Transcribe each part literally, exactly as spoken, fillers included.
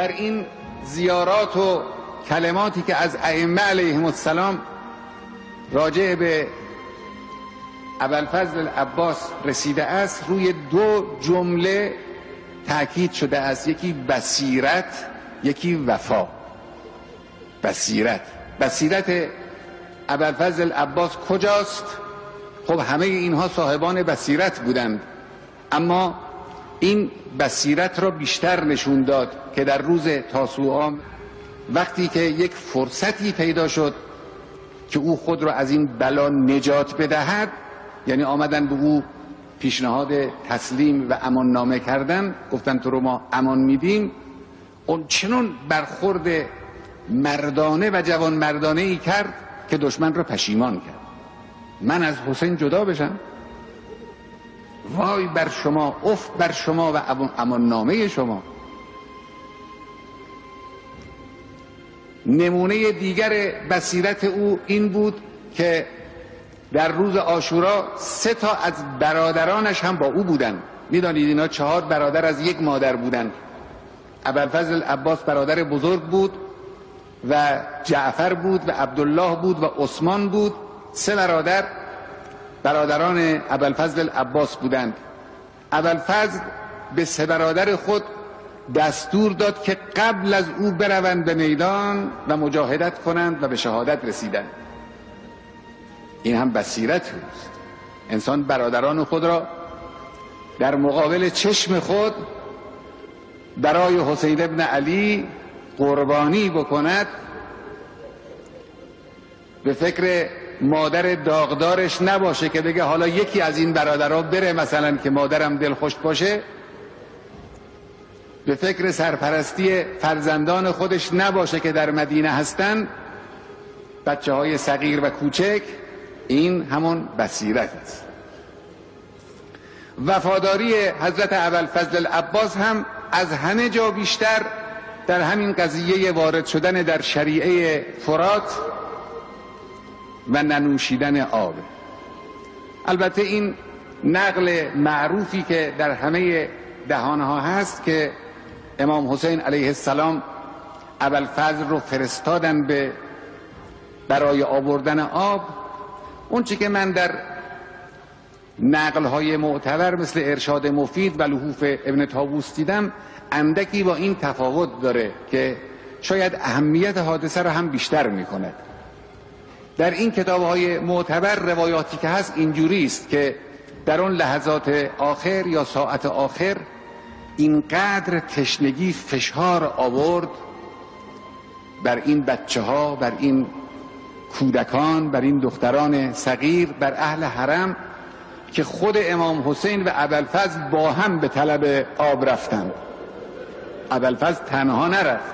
در این زیارات و کلماتی که از ائمه علیهم السلام راجع به ابوالفضل العباس رسیده است، روی دو جمله تأکید شده است، یکی بصیرت، یکی وفا. بصیرت بصیرت ابوالفضل العباس کجاست؟ خب همه اینها صاحبان بصیرت بودند، اما این بصیرت را بیشتر نشون داد که در روز تاسوعا وقتی که یک فرصتی پیدا شد که او خود را از این بلا نجات بدهد، یعنی آمدن به او پیشنهاد تسلیم و امان نامه کردن، گفتن تو رو ما امان میدیم، اون چنون برخورد مردانه و جوان مردانه ای کرد که دشمن را پشیمان کرد. من از حسین جدا بشم؟ وای بر شما، اف بر شما و امان نامه شما. نمونه دیگر بصیرت او این بود که در روز عاشورا سه تا از برادرانش هم با او بودند. میدانید اینا چهار برادر از یک مادر بودند. ابوالفضل العباس برادر بزرگ بود و جعفر بود و عبدالله بود و عثمان بود. سه برادر برادران ابوالفضل العباس بودند. ابوالفضل به سه برادر خود دستور داد که قبل از او بروند به میدان و مجاهدت کنند و به شهادت رسیدند. این هم بصیرت است. انسان برادران خود را در مقابل چشم خود برای حسین ابن علی قربانی بکند، به فکر مادر داغدارش نباشه که بگه حالا یکی از این برادرها بره مثلا که مادرم دلخوش باشه، به فکر سرپرستی فرزندان خودش نباشه که در مدینه هستن، بچه های صغیر و کوچک. این همون بصیرت است. وفاداری حضرت ابوالفضل العباس هم از همه جا بیشتر در همین قضیه وارد شدن در شریعه فرات و ننوشیدن آب. البته این نقل معروفی که در همه دهانها هست که امام حسین علیه السلام ابوالفضل رو فرستادن به برای آوردن آب، اون چی که من در نقل‌های معتبر مثل ارشاد مفید و لحوف ابن طاووس دیدم، اندکی با این تفاوت داره که شاید اهمیت حادثه را هم بیشتر می‌کند. در این کتاب‌های معتبر روایاتی که هست اینجوری است که در اون لحظات آخر یا ساعت آخر اینقدر تشنگی فشار آورد بر این بچه ها، بر این کودکان، بر این دختران صغیر، بر اهل حرم، که خود امام حسین و ابوالفضل با هم به طلب آب رفتند. ابوالفضل تنها نرفت،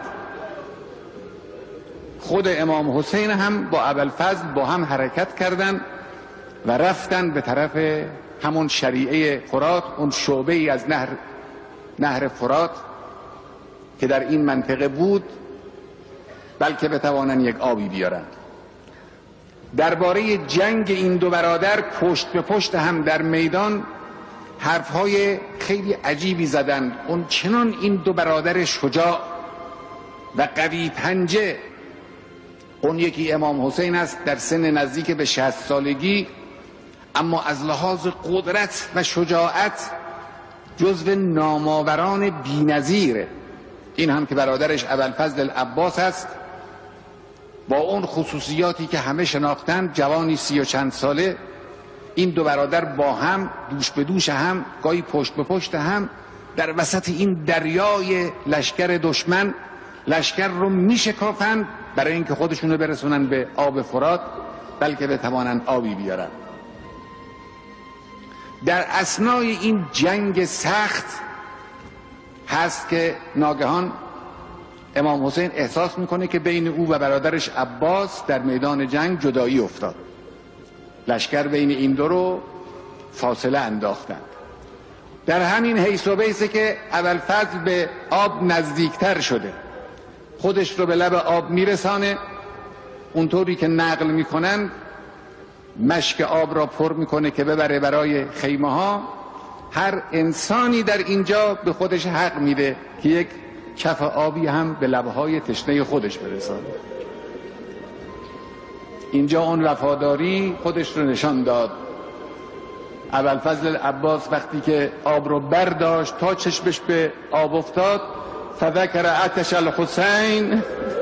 خود امام حسین هم با ابوالفضل با هم حرکت کردند و رفتن به طرف همون شریعه فرات، اون شعبه ای از نهر نهر فرات که در این منطقه بود، بلکه بتوانند یک آبی بیارند. درباره جنگ این دو برادر پشت به پشت هم در میدان حرفهای خیلی عجیبی زدند. اون چنان این دو برادر شجاع و قوی پنجه، اون یکی امام حسین است در سن نزدیک به شصت سالگی، اما از لحاظ قدرت و شجاعت جزو نامآوران بی‌نظیره. این هم که برادرش ابوالفضل العباس است، با اون خصوصیاتی که همه شناختن، جوانی سی و چند ساله، این دو برادر با هم دوش به دوش هم، گاهی پشت به پشت هم، در وسط این دریای لشکر دشمن لشکر رو میشکافند برای اینکه خودشونو برسونن به آب فرات، بلکه بتوانند آبی بیارن. در اثنای این جنگ سخت هست که ناگهان امام حسین احساس میکنه که بین او و برادرش عباس در میدان جنگ جدایی افتاد. لشکر بین این دو رو فاصله انداختند. در همین حیث و بیسه که ابوالفضل به آب نزدیکتر شده، خودش رو به لب آب میرسانه، اونطوری که نقل میکنن مشک آب را پر میکنه که ببره برای خیمه ها. هر انسانی در اینجا به خودش حق میده که یک کف آبی هم به لبهای تشنه خودش برساند. اینجا اون وفاداری خودش رو نشان داد. ابوالفضل عباس وقتی که آب رو برداشت تا چشمش به آب افتاد، فذکر عطش الحسین،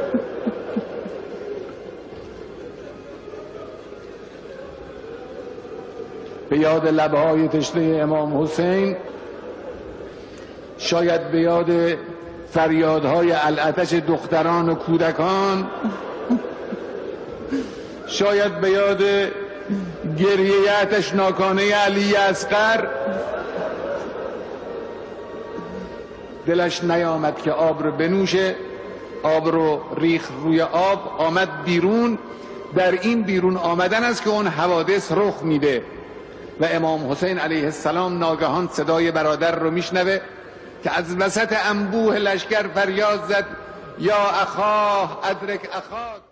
به یاد لبهای تشنه امام حسین، شاید به یاد فریادهای العطش دختران و کودکان، شاید به یاد گریه آتشناکانه علی اصغر، دلش نیامد که آب رو بنوشه، آب رو ریخ روی آب، آمد بیرون. در این بیرون آمدن است که اون حوادث رخ میده و امام حسین علیه السلام ناگهان صدای برادر رو میشنوه که از وسط انبوه لشکر فریاد زد یا اخاه ادرک اخاک.